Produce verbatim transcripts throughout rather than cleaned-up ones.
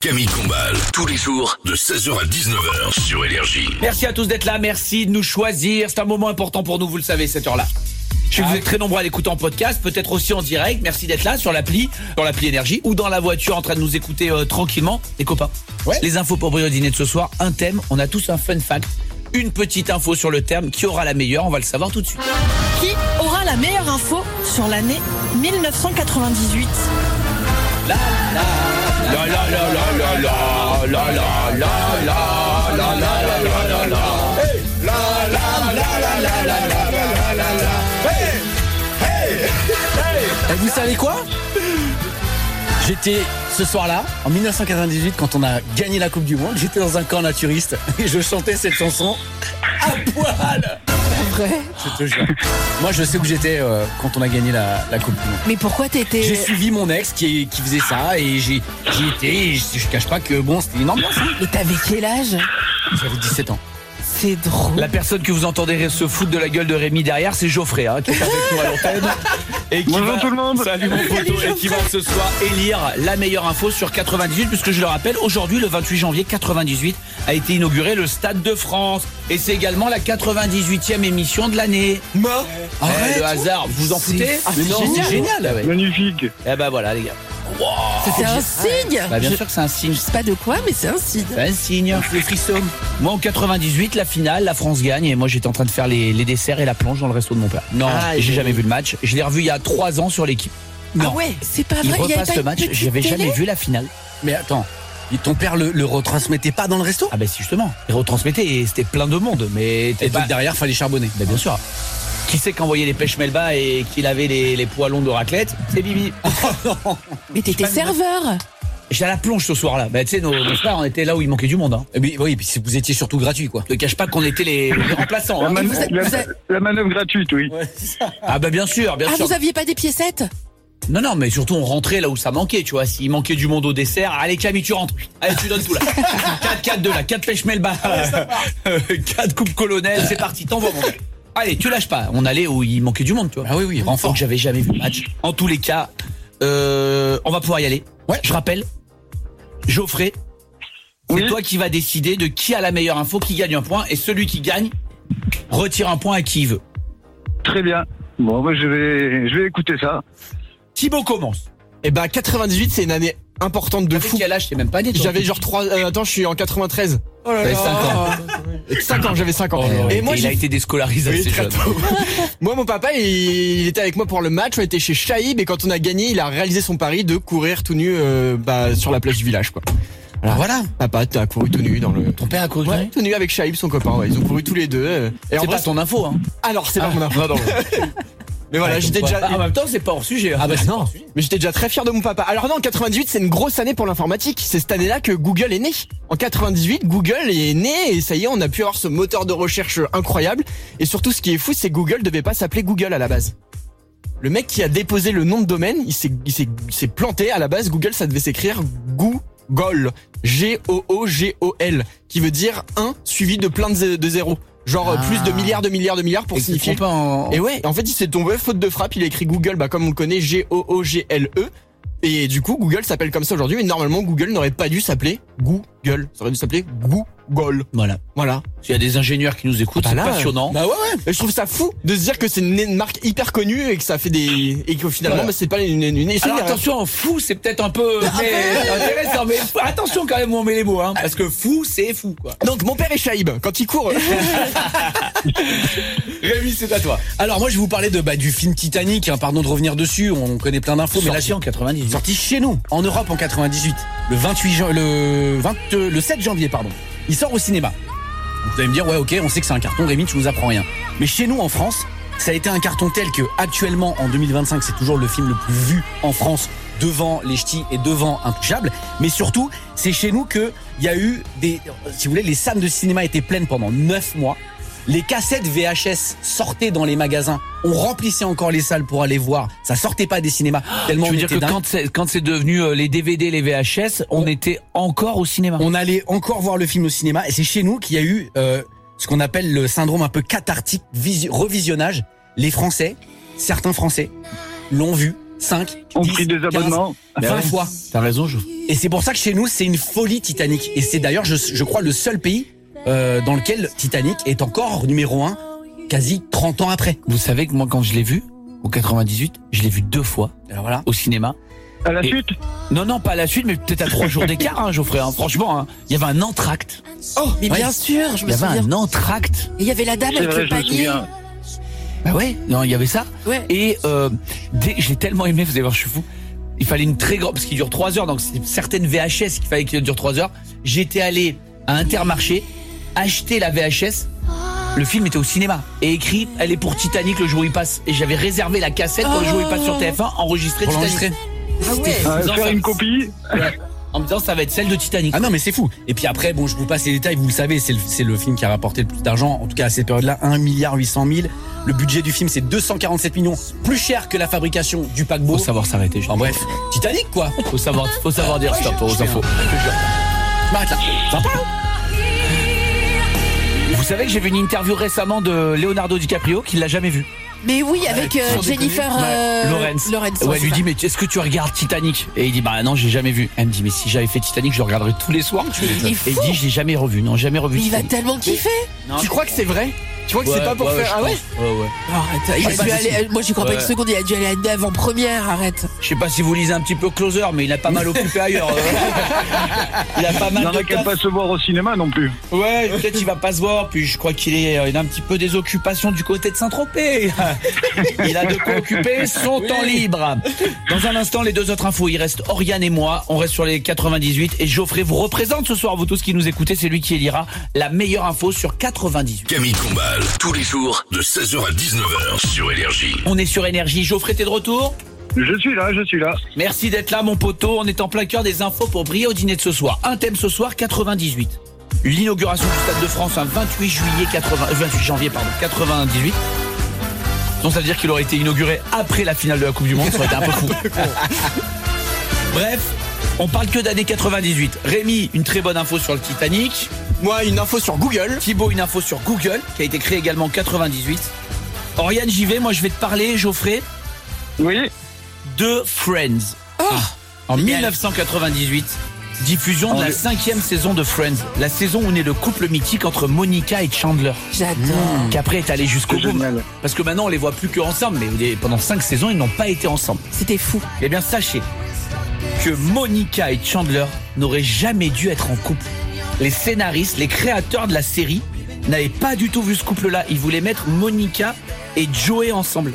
Camille Combal, tous les jours de seize heures à dix-neuf heures sur Énergie. Merci à tous d'être là, merci de nous choisir. C'est un moment important pour nous, vous le savez, cette heure-là. Je sais que vous êtes très nombreux à l'écouter en podcast, peut-être aussi en direct. Merci d'être là sur l'appli, dans l'appli Énergie, ou dans la voiture en train de nous écouter euh, tranquillement. Les copains, ouais. Les infos pour briller au dîner de ce soir, un thème, on a tous un fun fact. Une petite info sur le terme, qui aura la meilleure, on va le savoir tout de suite. Qui aura la meilleure info sur l'année mille neuf cent quatre-vingt-dix-huit? La la la la la la la la la la la la la la la hey la la la la la la la la la hey hey hey. Vous savez quoi? J'étais ce soir-là, en mille neuf cent quatre-vingt-dix-huit, quand on a gagné la Coupe du Monde, j'étais dans un camp naturiste et je chantais cette chanson à poil. Vrai? Je te jure. Moi, je sais où j'étais euh, quand on a gagné la, la Coupe du Monde. Mais pourquoi t'étais... J'ai suivi mon ex qui, qui faisait ça et j'ai, j'y étais et je, je cache pas que bon, c'était une ambiance. Hein. Et t'avais quel âge? J'avais dix-sept ans. C'est drôle. La personne que vous entendez se foutre de la gueule de Rémi derrière, c'est Geoffrey, hein, qui est avec nous à l'antenne. Et qui Bonjour va, tout le monde. Salut mon poteau. Et qui va ce soir élire la meilleure info sur quatre-vingt-dix-huit, puisque je le rappelle, aujourd'hui, le vingt-huit janvier quatre-vingt-dix-huit, a été inauguré le Stade de France. Et c'est également la quatre-vingt-dix-huitième émission de l'année. Ma eh, le hasard, vous vous en foutez? Ah, c'est non, génial. C'est génial. Ouais. Magnifique. Eh ben voilà les gars. Wow. C'est un signe. Bah bien je... sûr que c'est un signe. Je sais pas de quoi, mais c'est un signe. C'est un signe. Les frissons. Moi en quatre-vingt-dix-huit, la finale, la France gagne et moi j'étais en train de faire les, les desserts et la planche dans le resto de mon père. Non, ah, j'ai jamais vu le match. Je l'ai revu il y a trois ans sur l'équipe. Non. Ah ouais, c'est pas vrai. Il repasse il le match. J'avais jamais vu la finale. Mais attends. Et ton père le, le retransmettait pas dans le resto? Ah ben si, justement. Il retransmettait et c'était plein de monde. Mais et pas... donc derrière fallait charbonner. Ben bien sûr. Qui c'est qui envoyait les pêches Melba et qui lavait les, les poêlons de raclette? C'est Bibi. Mais t'étais serveur. J'étais à la plonge ce soir-là. Bah, tu sais, nos, nos frères, on était là où il manquait du monde. Hein. Et puis, oui, puis vous étiez surtout gratuit, quoi. Ne cache pas qu'on était les, les remplaçants. La, Hein. man- vous a- la, vous a- la manœuvre gratuite, oui. Ouais, c'est ça. Ah bah bien sûr, bien Ah, sûr. vous aviez pas des piécettes? Non, non, mais surtout on rentrait là où ça manquait, tu vois. S'il manquait du monde au dessert, allez Camille, tu rentres. Allez, tu donnes tout là. quatre quatre deux là, quatre pêches Melba, quatre coupes colonel, c'est parti, t'envoies mon gars. Allez, tu lâches pas. On allait où il manquait du monde, tu vois. Ah oui, oui, renfort. Donc j'avais jamais vu le match. En tous les cas, euh, on va pouvoir y aller. Ouais. Je rappelle, Geoffrey, c'est Oui. toi qui vas décider de qui a la meilleure info, qui gagne un point, et celui qui gagne retire un point à qui il veut. Très bien. Bon, bah, je vais, je vais écouter ça. Thibaut commence. Eh ben quatre-vingt-dix-huit, c'est une année importante de T'avais fou. quel âge? T'es même pas né, toi. J'avais genre trois euh, attends, je suis en quatre-vingt-treize. Oh là là. J'avais cinq ans. cinq ans, j'avais cinq ans. Oh, et moi il j'ai a été déscolarisé Oui, assez très jeune. tôt. Moi, mon papa, il, il était avec moi pour le match. On était chez Chaïb et quand on a gagné, il a réalisé son pari de courir tout nu euh, bah, sur la plage du village, quoi. Alors Voilà. papa, t'as couru tout nu dans le. Ton père a couru. Ouais, tout nu avec Chaïb, son copain. Ouais, ils ont couru tous les deux. euh. Et en C'est vrai, pas ton info, hein. alors c'est pas mon info. Non, non. Mais voilà, Ah, j'étais comme déjà. quoi. Ah, en même temps, c'est pas hors sujet. Ah bah non. Mais j'étais déjà très fier de mon papa. Alors non, en quatre-vingt-dix-huit, c'est une grosse année pour l'informatique. C'est cette année-là que Google est né. En quatre-vingt-dix-huit, Google est né et ça y est, on a pu avoir ce moteur de recherche incroyable. Et surtout, ce qui est fou, c'est que Google devait pas s'appeler Google à la base. Le mec qui a déposé le nom de domaine, il s'est, il s'est, il s'est planté. À la base, Google, ça devait s'écrire Google. G O O G O L. Qui veut dire un suivi de plein de, zé- de zéros. Genre Ah. plus de milliards, de milliards, de milliards pour Et signifier. pas en... Et ouais, en fait, il s'est tombé faute de frappe. Il a écrit Google, bah comme on le connaît, G O O G L E. Et du coup, Google s'appelle comme ça aujourd'hui. Mais normalement, Google n'aurait pas dû s'appeler Google. Ça aurait dû s'appeler Google. Voilà. Voilà. S'il y a des ingénieurs qui nous écoutent, Ah bah c'est là, passionnant. Bah ouais, ouais. Et je trouve ça fou de se dire que c'est une, une marque hyper connue et que ça fait des et que finalement, Voilà. bah, c'est pas une une, une Alors attention, fou, c'est peut-être un peu mais, intéressant, mais attention quand même où on met les mots, hein, parce que fou, c'est fou, quoi. Donc mon père est Chaïb quand il court. Rémi, c'est à toi. Alors moi je vais vous parler de bah, du film Titanic, hein, pardon de revenir dessus, on connaît plein d'infos, mais là Sorti en quatre-vingt-dix. sorti chez nous, en Europe en quatre-vingt-dix-huit, le vingt-huit jan- le vingt, euh, le sept janvier pardon. Il sort au cinéma. Vous allez me dire ouais ok, on sait que c'est un carton, Rémi, tu nous apprends rien. Mais chez nous en France, ça a été un carton tel que actuellement en deux mille vingt-cinq, c'est toujours le film le plus vu en France, devant Les Ch'tis et devant Intouchables. Mais surtout, c'est chez nous que il y a eu des, si vous voulez, les salles de cinéma étaient pleines pendant neuf mois. Les cassettes V H S sortaient dans les magasins. On remplissait encore les salles pour aller voir. Ça sortait pas des cinémas. Tellement Tu veux on dire était que dingue. quand c'est, quand c'est devenu euh, les D V D, les V H S, on, On- était encore au cinéma. On allait encore voir le film au cinéma. Et c'est chez nous qu'il y a eu euh, ce qu'on appelle le syndrome un peu cathartique, visi- revisionnage. Les Français, certains Français, l'ont vu cinq, On dix, pris des quinze, abonnements. vingt fois. T'as raison, je. Et c'est pour ça que chez nous, c'est une folie Titanic. Et c'est d'ailleurs, je, je crois, le seul pays euh, dans lequel Titanic est encore numéro un, quasi trente ans après. Vous savez que moi, quand je l'ai vu, au quatre-vingt-dix-huit, je l'ai vu deux fois. Alors voilà. Au cinéma. À la Et- suite Non, non, pas à la suite, mais peut-être à trois jours d'écart, hein, Geoffrey. Hein, franchement, hein. Il y avait un entracte. Oh, mais Ouais. bien sûr, je Il me y avait souviens. un entracte. Et il y avait la dame C'est avec vrai, le je me panier. souviens. Bah ouais, non, il y avait ça. Ouais. Et euh, dès, je l'ai tellement aimé, vous allez voir, je suis fou. Il fallait une très grande, parce qu'il dure trois heures, donc c'est certaines V H S qu'il fallait qu'il dure trois heures. J'étais allé à Intermarché, acheter la V H S. Le film était au cinéma et écrit, elle est pour Titanic le jour où il passe. Et j'avais réservé la cassette pour le jour où il passe sur T F un, enregistré Pour Titanic. l'enregistrer. Ah ouais. Ah, Non, faire ça- une copie. Ouais. En me disant, ça va être celle de Titanic. Ah non, mais c'est fou. Et puis après, bon, je vous passe les détails, vous le savez, c'est le, c'est le film qui a rapporté le plus d'argent, en tout cas à cette période-là, un milliard huit cent mille. Le budget du film, c'est deux cent quarante-sept millions, plus cher que la fabrication du paquebot. Faut savoir s'arrêter. Enfin bref, Titanic quoi. Faut savoir, faut savoir dire stop aux infos. Je m'arrête là. Sympa. Vous savez que j'ai vu une interview récemment de Leonardo DiCaprio qu'il l'a jamais vu. Mais oui, avec euh, sans déconner. Jennifer euh, Lawrence. Lawrence, Ouais, ouais, elle lui c'est dit ça. mais est-ce que tu regardes Titanic? Et il dit bah non j'ai jamais vu. Elle me dit mais si j'avais fait Titanic je le regarderais tous les soirs. Il est Et il fou. dit je l'ai jamais revu. Non jamais revu. Mais il va Titanic. tellement kiffer. Tu crois que c'est vrai? Tu crois que c'est pas pour faire. Ah ouais? Ouais ouais. Arrête. Il a sais pas dû si- aller, moi j'y crois pas Ouais. une seconde, il a dû aller à neuf en première, arrête. Je sais pas si vous lisez un petit peu Closer mais il a pas mal occupé ailleurs. Il a pas Il mal n'y en de a qu'à taf. pas se voir au cinéma non plus. Ouais, peut-être il va pas se voir. Puis je crois qu'il est, euh, il a un petit peu des occupations du côté de Saint-Tropez. Il a de quoi occuper son temps libre. Dans un instant, les deux autres infos. Il reste Oriane et moi. On reste sur les quatre-vingt-dix-huit. Et Geoffrey vous représente ce soir, vous tous qui nous écoutez. C'est lui qui élira la meilleure info sur quatre-vingt-dix-huit. Camille Combal, tous les jours de seize heures à dix-neuf heures sur Énergie. On est sur Énergie. Geoffrey, t'es de retour? Je suis là, je suis là. Merci d'être là, mon poteau. On est en plein cœur des infos pour briller au dîner de ce soir. Un thème ce soir, quatre-vingt-dix-huit. L'inauguration du Stade de France un vingt-huit juillet quatre-vingts, euh, vingt-huit janvier pardon, quatre-vingt-dix-huit. Donc ça veut dire qu'il aurait été inauguré après la finale de la Coupe du Monde, ça aurait été un peu fou. Bref, on parle que d'année quatre-vingt-dix-huit. Rémi, une très bonne info sur le Titanic. Moi, une info sur Google. Thibaut, une info sur Google, qui a été créé également en quatre-vingt-dix-huit. Oriane, j'y vais. Moi, je vais te parler, Geoffrey, Oui. de Friends. En mille neuf cent quatre-vingt-dix-huit, diffusion de la cinquième saison de Friends. La saison où naît le couple mythique entre Monica et Chandler. J'adore. Qui après est allé jusqu'au C'est bout. génial. Parce que maintenant, on les voit plus qu'ensemble. Mais les- pendant cinq saisons, ils n'ont pas été ensemble. C'était fou. Eh bien, sachez que Monica et Chandler n'auraient jamais dû être en couple. Les scénaristes, les créateurs de la série n'avaient pas du tout vu ce couple-là. Ils voulaient mettre Monica et Joey ensemble.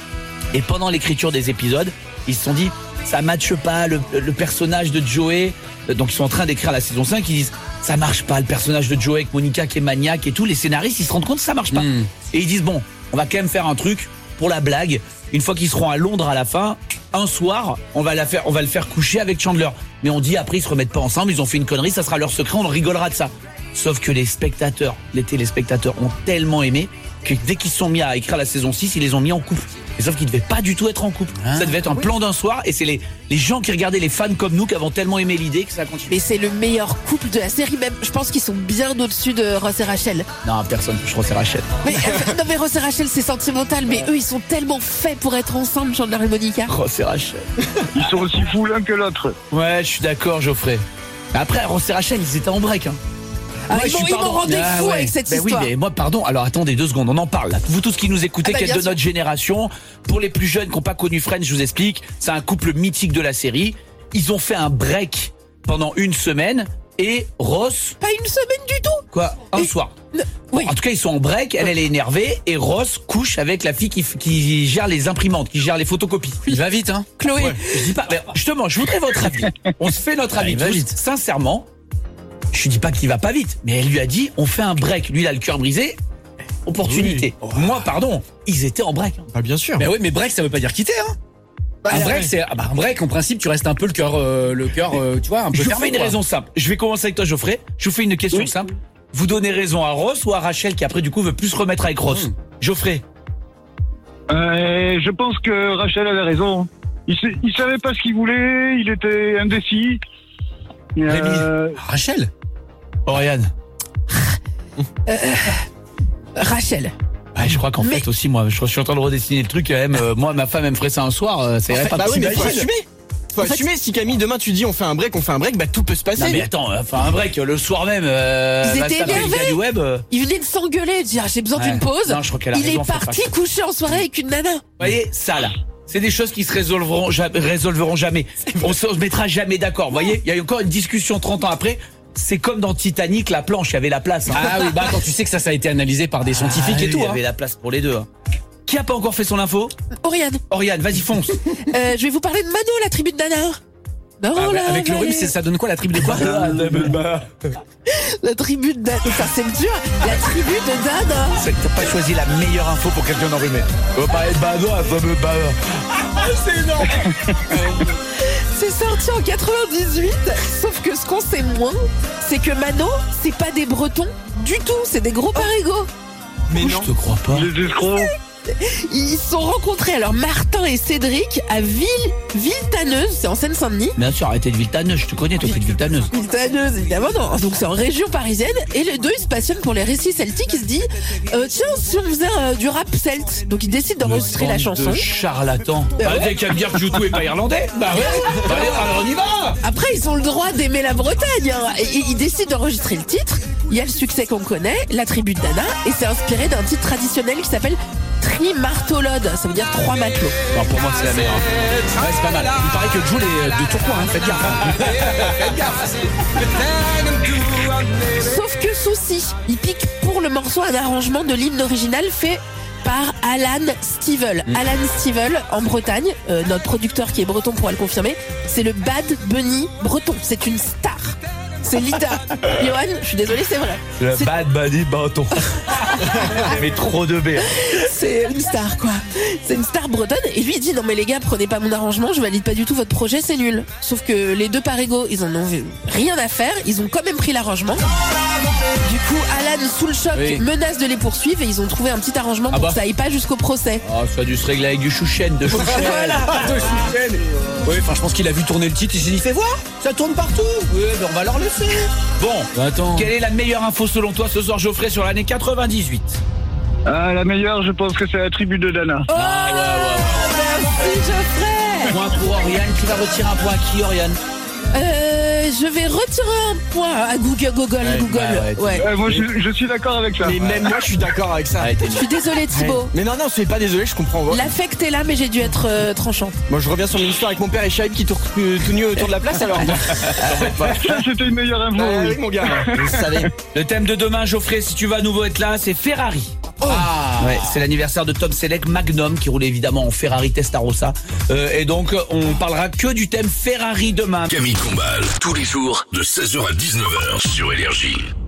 Et pendant l'écriture des épisodes, ils se sont dit, ça matche pas le, le personnage de Joey. Donc ils sont en train d'écrire la saison cinq, ils disent, ça marche pas le personnage de Joey avec Monica qui est maniaque et tout. Les scénaristes, ils se rendent compte que ça marche pas. Mm. Et ils disent, bon, on va quand même faire un truc pour la blague. Une fois qu'ils seront à Londres à la fin, un soir, on va la faire, on va le faire coucher avec Chandler. Mais on dit après ils se remettent pas ensemble, ils ont fait une connerie, ça sera leur secret, on rigolera de ça. Sauf que les spectateurs, les téléspectateurs ont tellement aimé que dès qu'ils se sont mis à écrire la saison six, ils les ont mis en couple. Et sauf qu'ils devaient pas du tout être en couple. Ah. Ça devait être un plan d'un soir et c'est les, les gens qui regardaient, les fans comme nous, qui avons tellement aimé l'idée que ça continue. Mais c'est le meilleur couple de la série, même. Je pense qu'ils sont bien au-dessus de Ross et Rachel. Non, personne, je trouve c'est Rachel. Mais, euh, non, mais Ross et Rachel, c'est sentimental, mais eux, ils sont tellement faits pour être ensemble, Chandler et Monica. Oh, c'est Rachel. Ils sont aussi fous l'un que l'autre. Ouais, je suis d'accord, Geoffrey. Après, Ross et Rachel, ils étaient en break, hein. Ah, Moi, ils je m'ont suis ils m'ont pardon. rendu Ah, fou ouais. avec cette Ben histoire. Oui, mais moi, pardon. Alors, attendez deux secondes. On en parle, là. Vous tous qui nous écoutez, Ah bah, qui êtes bien de sûr. notre génération, pour les plus jeunes qui n'ont pas connu Friends, je vous explique. C'est un couple mythique de la série. Ils ont fait un break pendant une semaine et Ross, Pas une semaine du tout. quoi, un Et- soir. Le- Bon, Oui. en tout cas, ils sont en break. Elle, elle est énervée et Ross couche avec la fille qui, f- qui gère les imprimantes, qui gère les photocopies. Il va vite, hein. Chloé. Ouais, je dis pas. Mais justement, je voudrais votre avis. On se fait notre avis il va tous. vite. Sincèrement, je dis pas qu'il va pas vite, mais elle lui a dit, on fait un break. Lui, il a le cœur brisé. Opportunité. Moi, pardon, ils étaient en break. Bah, bien sûr. Mais oui, mais break, ça veut pas dire quitter, hein. un break, c'est ah bah, un break. En principe, tu restes un peu le cœur, euh, le cœur, euh, tu vois, un peu Je vous fermé. fais une quoi. raison simple. Je vais commencer avec toi, Geoffrey. Je vous fais une question Oui. simple. Vous donnez raison à Ross ou à Rachel qui après du coup veut plus se remettre avec Ross. Mmh. Geoffrey. Euh, je pense que Rachel avait raison. Il, sa- il savait pas ce qu'il voulait, il était indécis. Euh, Ah, Rachel. Oriane. Rachel. Ouais, je crois qu'en Mais- fait aussi moi, je, je suis en train de redessiner le truc. Elle aime, euh, moi, ma femme, elle me ferait ça un soir. euh, ça irait pas. Bah oui, mais faut T'imagines assumer. Faut En fait- assumer, si Camille, demain tu dis on fait un break, on fait un break, bah tout peut se passer. Non mais attends, enfin un break le soir même. Euh, Ils va étaient se taper le énervés. gars du web. euh. Il venait de s'engueuler, de dire j'ai besoin Ouais. d'une pause. Non, je crois qu'elle a Il raison, est faut parti pas. coucher en soirée avec une nana. Vous voyez, ça là, c'est des choses qui se résolveront, ja- résolveront jamais. On se mettra jamais d'accord. Vous voyez, il y a encore une discussion trente ans après. C'est comme dans Titanic, la planche, il y avait la place. hein. Ah oui, bah attends, tu sais que ça, ça a été analysé par des scientifiques Ah, et tout. Il y hein. avait la place pour les deux. hein. Qui a pas encore fait son info? Oriane, Oriane, vas-y fonce. euh, je vais vous parler de Mano, la tribu de Nana. Non, Ah, la avec le vallée. rhume, c'est- ça donne quoi la tribu de quoi La tribu de Nana. Ça, c'est dur. La tribu de Nana. C'est que t'as pas choisi la meilleure info pour quelqu'un d'enrhumé. On va parler de Bado, ça me C'est énorme. C'est sorti en quatre-vingt-dix-huit. Sauf que ce qu'on sait moins, c'est que Mano, c'est pas des Bretons du tout. C'est des gros parigots. Mais non. Je te crois pas. Les escrocs. Ils se sont rencontrés, alors Martin et Cédric, à Ville, Villetaneuse, c'est en Seine-Saint-Denis. Bien sûr, arrêtez de Villetaneuse, je te connais, toi, t'es de Villetaneuse. Villetaneuse, évidemment, non. Donc c'est en région parisienne. Et les deux, ils se passionnent pour les récits celtiques. Ils se disent, euh, tiens, si on faisait euh, du rap celte. Donc ils décident d'enregistrer la chanson. De charlatan. Bah Bah, ouais. t'as qu'à me dire que Joutou est pas irlandais. Bah ouais. Allez, alors on y va. Après, ils ont le droit d'aimer la Bretagne. hein. Et, et ils décident d'enregistrer le titre. Il y a le succès qu'on connaît, la tribu de Nana. Et c'est inspiré d'un titre traditionnel qui s'appelle Trimartolode. Ça veut dire trois matelots. Non, pour moi, c'est la meilleure. Ouais, c'est pas mal. Il paraît que Jules est de Tourcoing, hein, faites gaffe. hein. Faites gaffe. Sauf que souci, il pique pour le morceau un arrangement de l'hymne original fait par Alan Stivell. Alan Stivell, en Bretagne, euh, notre producteur qui est breton pourra le confirmer, c'est le Bad Bunny breton. C'est une star. C'est Lita. Johan, je suis désolée, c'est vrai. Le C'est- bad buddy bâton. Mais trop de B. C'est une star, quoi. C'est une star bretonne. Et lui, il dit, non mais les gars, prenez pas mon arrangement, je valide pas du tout votre projet, c'est nul. Sauf que les deux parigots, ils en ont vu rien à faire, ils ont quand même pris l'arrangement. Du coup, Alan, sous le choc, Oui. menace de les poursuivre et ils ont trouvé un petit arrangement Ah pour bah. que ça aille pas jusqu'au procès. Oh, ça a dû se régler avec du chouchen, de chouchen. De Chouchen. Oui, enfin, je pense qu'il a vu tourner le titre, il s'est dit, fais voir, ça tourne partout. Oui, ben on va leur laisser. Bon, Attends. quelle est la meilleure info selon toi ce soir, Geoffrey, sur l'année quatre-vingt-dix-huit? Ah, la meilleure, je pense que c'est la tribu de Dana. Oh, merci Geoffrey. Point pour Oriane, qui va retirer un point à qui, Oriane? Euh, je vais retirer un point à Google, Google, Ouais, Google. ouais, ouais. Ouais. Ouais, moi, je, je suis d'accord avec ça. Mais même moi, je suis d'accord avec ça. Arrêtez. Je suis désolée Thibaut. Mais non, non, soyez pas désolé, je comprends. L'affect est là, mais j'ai dû être euh, tranchant. Moi, je reviens sur mon histoire avec mon père et Shaib qui tourne euh, tout nu autour de la place alors. Ça, c'était une meilleure info. Ah oui. oui, mon gars, je savais. Le thème de demain, Geoffrey, si tu vas à nouveau être là, c'est Ferrari. Ah. Ouais, c'est l'anniversaire de Tom Selleck Magnum qui roule évidemment en Ferrari Testarossa. Euh, et donc, on parlera que du thème Ferrari demain. Camille Combal, tous les jours de seize heures à dix-neuf heures sur Énergie.